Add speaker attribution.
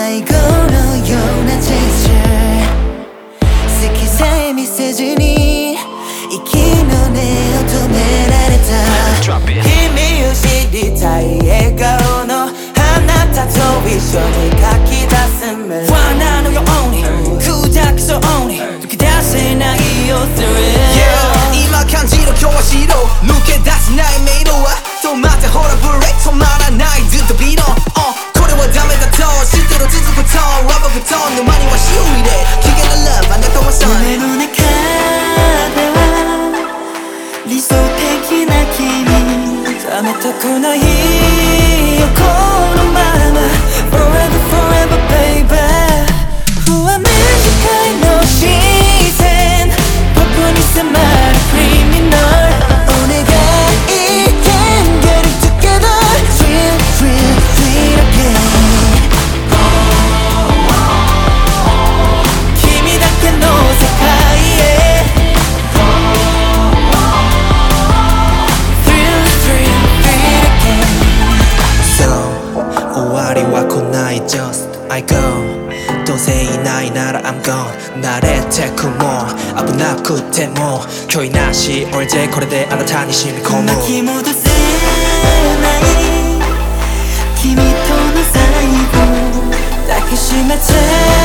Speaker 1: 迷子のようなジェスチャー好きさえ見せずに息の根を止められた君を知りたい笑顔のあなたと一緒に書き出すメロディー罠のように砕きそうに溶き出せないよ
Speaker 2: Yeah 今感じる今日は白抜け出せない迷路は止まってほらブレーキ止まらないずっとビートこれはダメだと知ってる続くトーンラブグトーン沼には周囲で危険なラブあなたはそう
Speaker 1: 夢の中では理想的な君冷めたくないよこのまま Forever forever baby 不安短いの視線僕に迫る criminal お願い Can't get it together Real real real again 君だけの世界へ Thrill thrill thrill again
Speaker 2: So 終わりは来ない Just I go どうせいないなら I'm gone 慣れてくも危なくても距離なし俺でこれであなたに染み込む
Speaker 1: 巻き戻せない君との最後抱きしめて